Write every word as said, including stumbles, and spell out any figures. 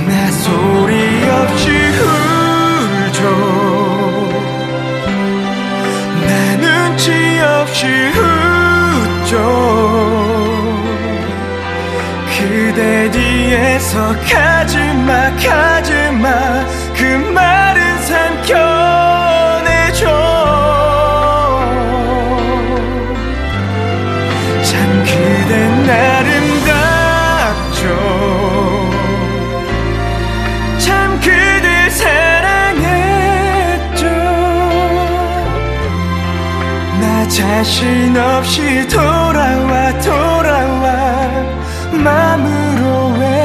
나 소리 없이 울죠. 나 눈치 없이 웃죠. 그대 뒤에서 가지마 가지마 그 말은 삼켜내죠. 참 그댄 아름답죠. 참 그댈 사랑했죠. 나 자신 없이 돌아와 돌아와 맘으로 왜